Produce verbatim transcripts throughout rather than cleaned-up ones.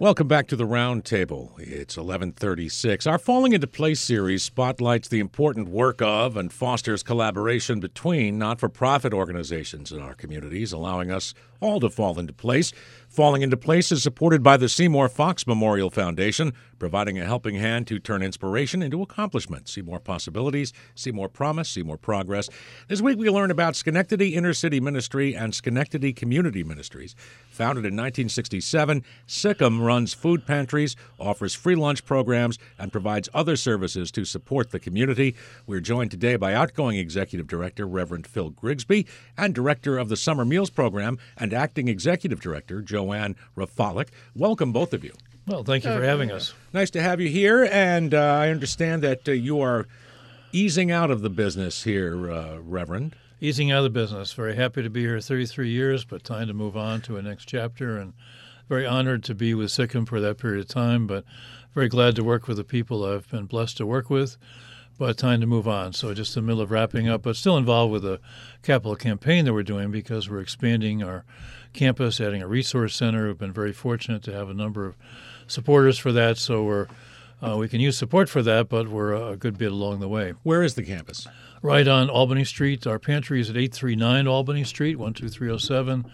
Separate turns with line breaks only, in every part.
Welcome back to the Round Table. It's eleven thirty-six. Our Falling into Place series spotlights the important work of and fosters collaboration between not-for-profit organizations in our communities, allowing us all to fall into place. Falling into Place is supported by the Seymour Fox Memorial Foundation, providing a helping hand to turn inspiration into accomplishment. See more possibilities, see more promise, see more progress. This week we learn about Schenectady Inner City Ministry and Schenectady Community Ministries. Founded in nineteen sixty-seven, S I C M runs food pantries, offers free lunch programs, and provides other services to support the community. We're joined today by outgoing Executive Director Reverend Phil Grigsby and Director of the Summer Meals Program and Acting Executive Director Joanne Rafalik. Welcome, both of you.
Well, thank you for having us.
Nice to have you here, and uh, I understand that uh, you are easing out of the business here, uh, Reverend.
Easing out of the business. Very happy to be here thirty-three years, but time to move on to a next chapter, and very honored to be with S I C M for that period of time, but very glad to work with the people I've been blessed to work with, but time to move on. So just in the middle of wrapping up, but still involved with the capital campaign that we're doing because we're expanding our campus, adding a resource center. We've been very fortunate to have a number of supporters for that, so we're uh, we can use support for that, but we're a good bit along the way.
Where is the campus?
Right on Albany Street. Our pantry is at eight three nine Albany Street, one two three oh seven.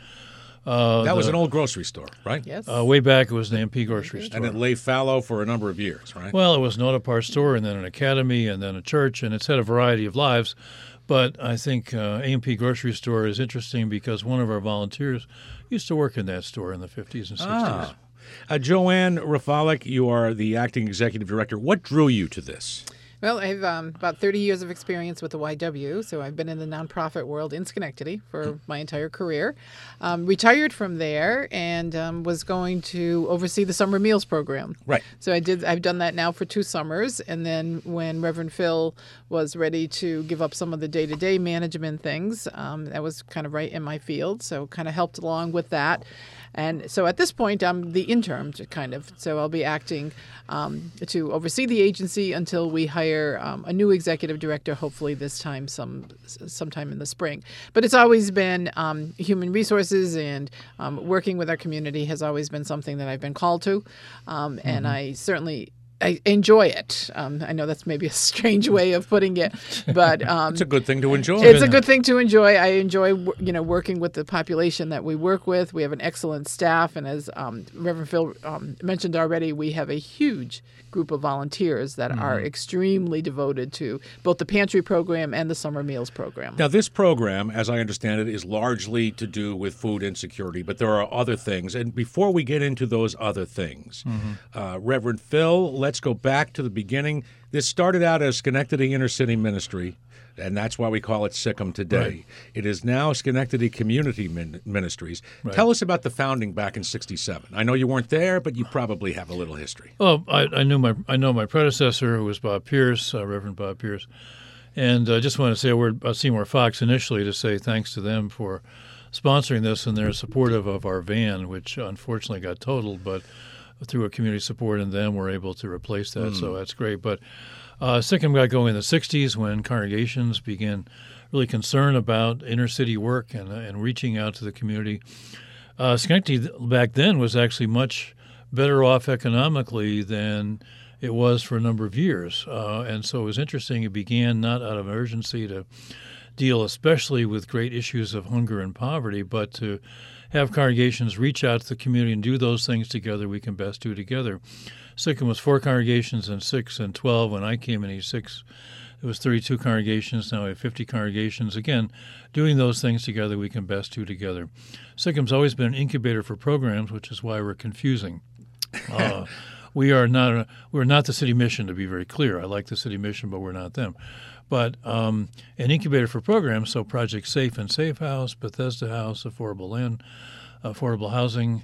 Uh,
that was
the,
an old grocery store, right?
Yes.
Uh, way back, it was an A M P grocery store.
And it lay fallow for a number of years, right?
Well, it was an auto parts store, and then an academy, and then a church, and it's had a variety of lives. But I think uh, A M P grocery store is interesting because one of our volunteers used to work in that store in the fifties and sixties.
Ah. Uh, Joanne Rafalik, you are the Acting Executive Director. What drew you to this?
Well, I have um, about thirty years of experience with the Y W, so I've been in the nonprofit world in Schenectady for my entire career. Um, retired from there and um, was going to oversee the summer meals program.
Right.
So I did. I've done that now for two summers, and then when Reverend Phil was ready to give up some of the day-to-day management things, um, that was kind of right in my field. So kind of helped along with that. And so at this point, I'm the interim, kind of. So I'll be acting um, to oversee the agency until we hire um, a new executive director, hopefully this time, some sometime in the spring. But it's always been um, human resources and um, working with our community has always been something that I've been called to. Um, mm-hmm. And I certainly I enjoy it. Um, I know that's maybe a strange way of putting it, but um,
it's a good thing to enjoy.
It's a good thing to enjoy. I enjoy, you know, working with the population that we work with. We have an excellent staff, and as um, Reverend Phil um, mentioned already, we have a huge group of volunteers that mm-hmm. are extremely devoted to both the pantry program and the summer meals program.
Now, this program, as I understand it, is largely to do with food insecurity, but there are other things. And before we get into those other things, mm-hmm. uh, Reverend Phil, let's go back to the beginning. This started out as Schenectady Inner City Ministry, and that's why we call it S I C M today.
Right.
It is now Schenectady Community Min- Ministries.
Right.
Tell us about the founding back in sixty-seven. I know you weren't there, but you probably have a little history.
Well, I, I knew my I know my predecessor, who was Bob Pierce, uh, Reverend Bob Pierce, and I uh, just want to say a word about Seymour Fox initially to say thanks to them for sponsoring this, and they're supportive of our van, which unfortunately got totaled, but through a community support and them, we're able to replace that, mm. so that's great. But uh, S I C M got going in the sixties when congregations began really concerned about inner city work and, uh, and reaching out to the community. Uh, Schenectady back then was actually much better off economically than it was for a number of years. Uh, and so it was interesting. It began not out of urgency to deal especially with great issues of hunger and poverty, but to have congregations reach out to the community and do those things together we can best do together. S I C M was four congregations in six and twelve. When I came in eighty-six, it was thirty-two congregations. Now we have fifty congregations. Again, doing those things together we can best do together. S I C M's always been an incubator for programs, which is why we're confusing. Uh, we are not a, we're not the city mission, to be very clear. I like the city mission, but we're not them. But um, an incubator for programs, so Project Safe and Safe House, Bethesda House, Affordable Land, Affordable Housing,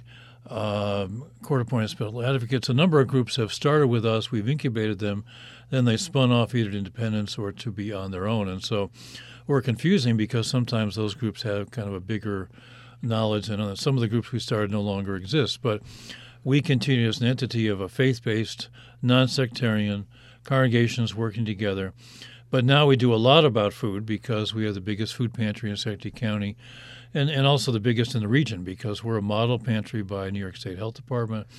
um, Court-Appointed Special Advocates. A number of groups have started with us. We've incubated them. Then they spun off either to independence or to be on their own. And so we're confusing because sometimes those groups have kind of a bigger knowledge, and some of the groups we started no longer exist. But we continue as an entity of a faith-based, non-sectarian congregations working together. But now we do a lot about food because we have the biggest food pantry in Schenectady County and, and also the biggest in the region because we're a model pantry by New York State Health Department.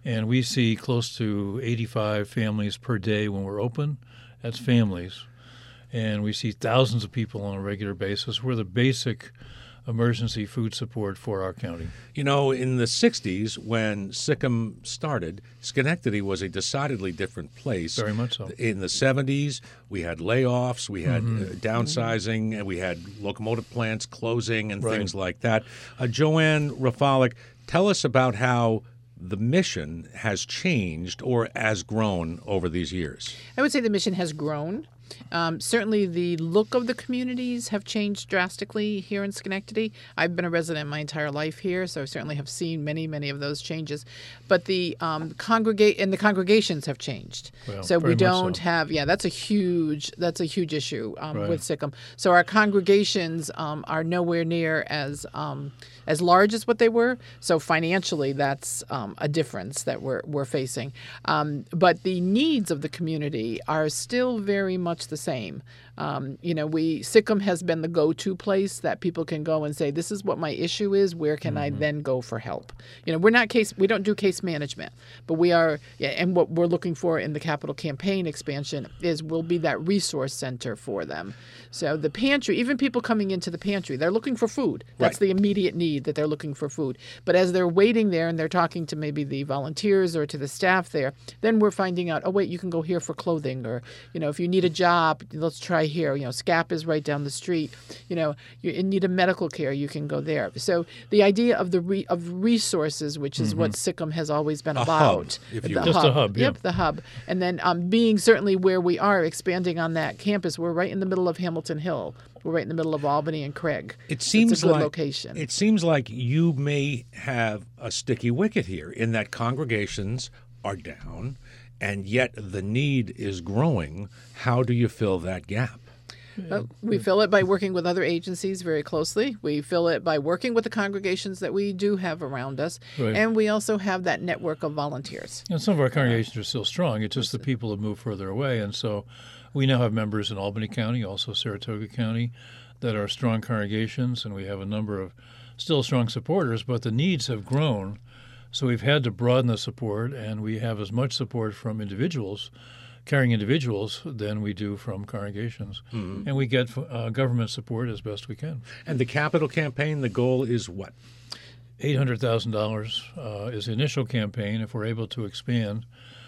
And we see close to eighty-five families per day when we're open. That's families. And we see thousands of people on a regular basis. We're the basic emergency food support for our county.
You know, in the sixties, when SICM started, Schenectady was a decidedly different place.
Very much so.
In the seventies, we had layoffs, we had
Mm-hmm.
uh, downsizing, and we had locomotive plants closing and
Right.
things like that. Uh, Joanne Rafalik, tell us about how the mission has changed or has grown over these years.
I would say the mission has grown. Um, certainly, the look of the communities have changed drastically here in Schenectady. I've been a resident my entire life here, so I certainly have seen many, many of those changes. But the um, congregate and the congregations have changed.
Well,
so
very
we
much
don't
so.
have. Yeah, that's a huge. That's a huge issue um,
Right.
with SICM. So our congregations um, are nowhere near as um, as large as what they were. So financially, that's um, a difference that we're we're facing. Um, but the needs of the community are still very much the same. Um, you know, we SICM has been the go-to place that people can go and say, "This is what my issue is. Where can I then go for help?" You know, we're not case. We don't do case management, but we are. Yeah, and what we're looking for in the capital campaign expansion is we'll be that resource center for them. So the pantry, even people coming into the pantry, they're looking for food. That's
Right.
the immediate need, that they're looking for food. But as they're waiting there and they're talking to maybe the volunteers or to the staff there, then we're finding out, oh, wait, you can go here for clothing, or, you know, if you need a job, let's try here. You know, SCAP is right down the street. You know, you need a medical care, you can go there. So the idea of the re, of resources, which is what SICM has always been
A
about.
hub, if you
the
will.
Just a hub, yeah.
Yep, the hub. And then um, being certainly where we are, expanding on that campus, we're right in the middle of Hamilton Hill. We're right in the middle of Albany and Craig.
It seems
it's a good
like
location.
It seems like you may have a sticky wicket here in that congregations are down, and yet the need is growing. How do you fill that gap?
Uh, we fill it by working with other agencies very closely. We fill it by working with the congregations that we do have around us.
Right.
And we also have that network of volunteers.
And some of our congregations are still strong. It's just the people have moved further away. And so we now have members in Albany County, also Saratoga County, that are strong congregations. And we have a number of still strong supporters, but the needs have grown. So we've had to broaden the support, and we have as much support from individuals, caring individuals, than we do from congregations. Mm-hmm. And we get uh, government support as best we can.
And the capital campaign, the goal is what?
eight hundred thousand dollars uh, is the initial campaign. If we're able to expand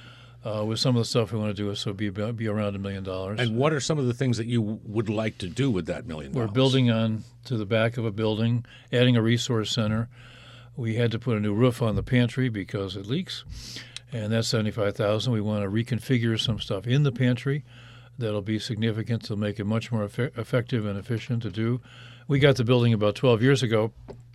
uh, with some of the stuff we want to do, so be about, be around a million dollars.
And what are some of the things that you would like to do with that million dollars?
We're building on to the back of a building, adding a resource center. We had to put a new roof on the pantry because it leaks, and that's seventy-five thousand dollars. We want to reconfigure some stuff in the pantry that'll be significant to make it much more eff- effective and efficient to do. We got the building about twelve years ago,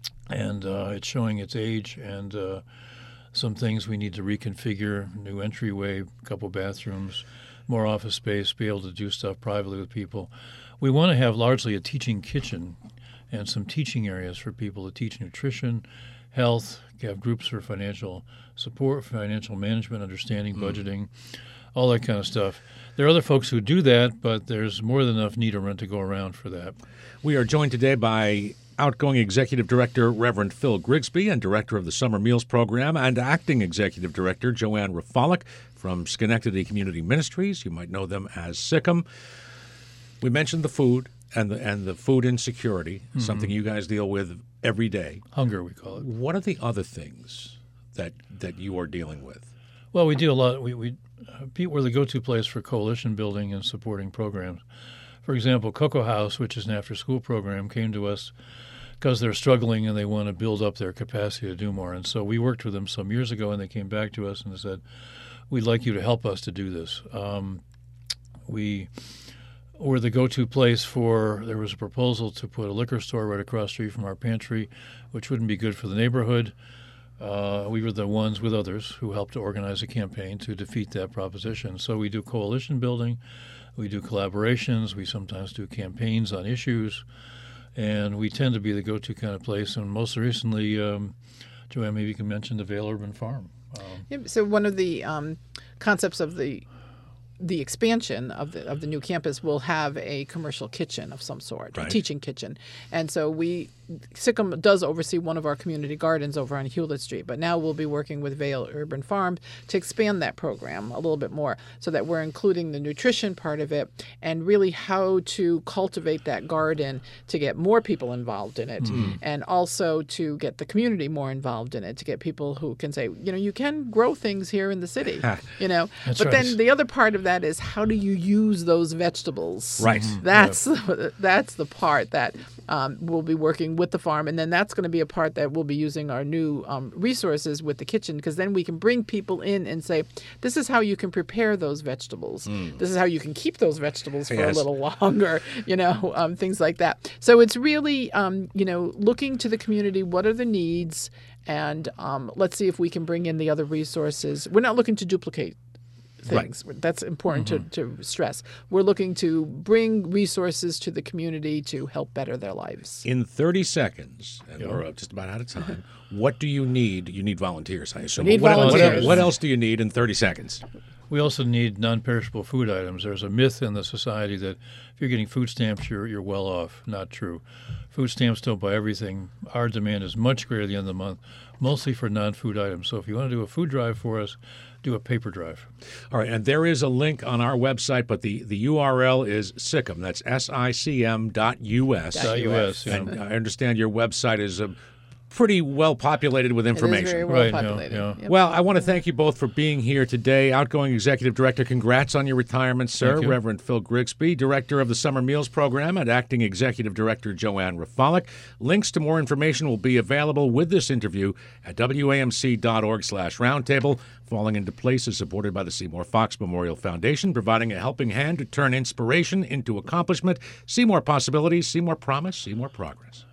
and uh, it's showing its age, and uh, some things we need to reconfigure, new entryway, a couple bathrooms, more office space, be able to do stuff privately with people. We want to have largely a teaching kitchen and some teaching areas for people to teach nutrition, health, have groups for financial support, financial management, understanding, budgeting, all that kind of stuff. There are other folks who do that, but there's more than enough need to go around for that.
We are joined today by outgoing Executive Director Reverend Phil Grigsby and Director of the Summer Meals Program, and Acting Executive Director Joanne Rafalik from Schenectady Community Ministries. You might know them as SICM. We mentioned the food and the, and the food insecurity, mm-hmm. something you guys deal with every day.
Hunger, we call it.
What are the other things that that you are dealing with?
Well, we do a lot. We, we uh, we're the go-to place for coalition building and supporting programs. For example, Cocoa House, which is an after-school program, came to us because they're struggling and they want to build up their capacity to do more. And so we worked with them some years ago, and they came back to us and said, we'd like you to help us to do this. Um, we were the go-to place for, there was a proposal to put a liquor store right across the street from our pantry, which wouldn't be good for the neighborhood. Uh, we were the ones with others who helped to organize a campaign to defeat that proposition. So we do coalition building, we do collaborations, we sometimes do campaigns on issues, and we tend to be the go-to kind of place. And most recently, um, Joanne, maybe you can mention the Vail Urban Farm. Um,
Yep. So one of the um, concepts of the the expansion of the of the new campus will have a commercial kitchen of some sort,
Right.
a teaching kitchen. And so we, Sikkim does oversee one of our community gardens over on Hewlett Street, but now we'll be working with Vale Urban Farm to expand that program a little bit more so that we're including the nutrition part of it and really how to cultivate that garden to get more people involved in it
Mm-hmm.
and also to get the community more involved in it, to get people who can say, you know, you can grow things here in the city, you know.
That's
but
right.
then the other part of that is how do you use those vegetables?
Right.
That's that's the part that um, we'll be working with the farm, and then that's going to be a part that we'll be using our new um, resources with the kitchen, because then we can bring people in and say, this is how you can prepare those vegetables. This is how you can keep those vegetables for
Yes.
a little longer, you know, um, things like that. So it's really, um, you know, looking to the community, what are the needs, and um, let's see if we can bring in the other resources. We're not looking to duplicate things. That's important to, to stress. We're looking to bring resources to the community to help better their lives.
In thirty seconds, and we're uh, just about out of time, what do you need? You need volunteers, I assume.
We need
what, what-
volunteers.
What, else do you need in thirty seconds?
We also need non-perishable food items. There's a myth in the society that if you're getting food stamps, you're you're well off. Not true. Food stamps don't buy everything. Our demand is much greater at the end of the month, mostly for non-food items. So if you want to do a food drive for us, do a paper drive.
All right, and there is a link on our website, but the, the U R L is SICM. That's S I C M dot U S.
Dot
Uh, U S, yeah.
And I understand your website is uh, pretty well populated with
It
information.
is very well
Right, yeah,
populated.
yeah.
Yep.
Well, I want to thank you both for being here today. Outgoing Executive Director, congrats on your retirement, sir.
Thank you.
Reverend Phil Grigsby, Director of the Summer Meals Program, and Acting Executive Director Joanne Rafalik. Links to more information will be available with this interview at W A M C dot org slash roundtable. Falling into Place is supported by the Seymour Fox Memorial Foundation, providing a helping hand to turn inspiration into accomplishment. See more possibilities, see more promise, see more progress.